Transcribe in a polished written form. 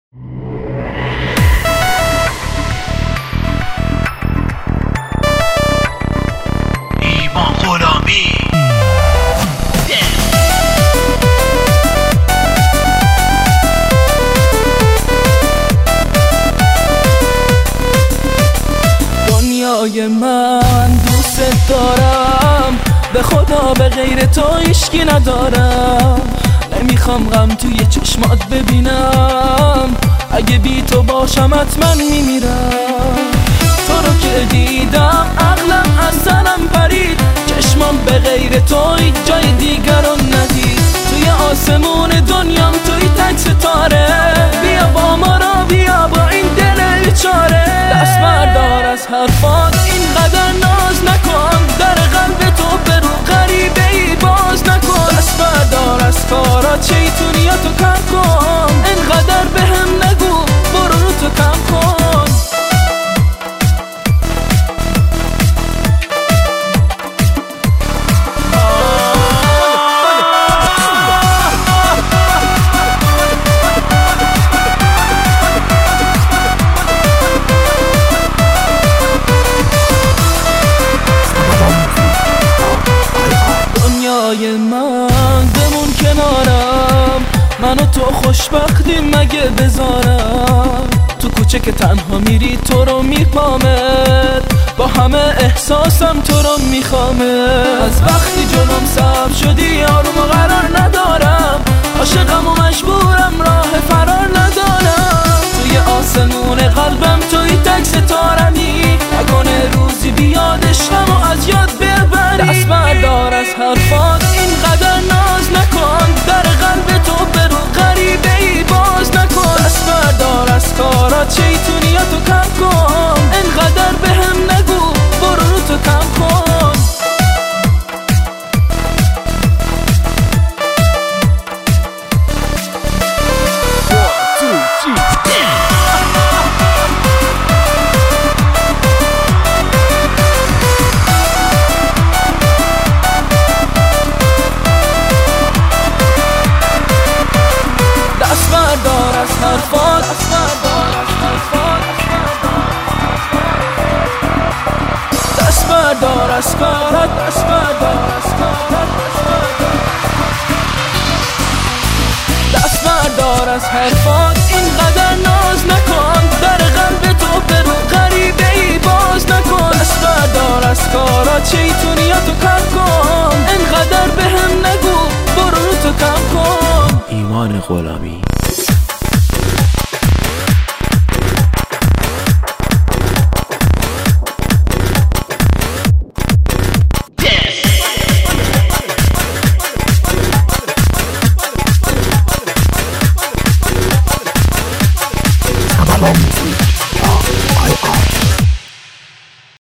ایمان غلامی. دنیای من دوست دارم، به خدا به غیر تو هیچکی ندارم. نمیخوام غم توی چشمات ببینم، اگه بی تو باشم حتما میمیرم. تو رو که دیدم عقلم از سرم پرید، چشمام به غیر تو هیچ جای دیگر رو ندید. توی آسمون دنیام توی تک ستاره، بیا با ما را بیا با این دل بیچاره. دست بردار از حرفات اینقدر ناز نکن، در قلب تو برو غریبه ای باز نکن. دست بردار از کارات شیطونیاتو کم کن، اینقدر به هم نگو برو رو تو کم کن. من بمون کنارم، من و تو خوشبختی مگه بذارم. تو کوچه که تنها میری تو رو میپامت، با همه احساسم تو رو میخوامه. از وقتی جلوم سبز شدی آروم و قرار ندارم، عاشقم و مجبورم راه فرار ندارم. توی آسمون قلبم توی تک ستارمی، نکنه روزی بیاد عشقم و از یاد ببری. دست بردار از حرفات اینقدر ناز نکن، در قلب تو برو غریبه ای باز نکن. دست بردار از کارات شیطونیاتو کم کن، اینقدر به هم نگو برو رو تو کم کن. دست بردار از حرفات، دست بردار از کارات، دست بردار از کارات، دست بردار از حرفات اینقدر ناز نکن، در قلب تو برو غریبه ای باز نکن. دست بردار از کارات شیطونیاتو کم کن، اینقدر به هم نگو برو رو تو کم کن. ایمان غلامی.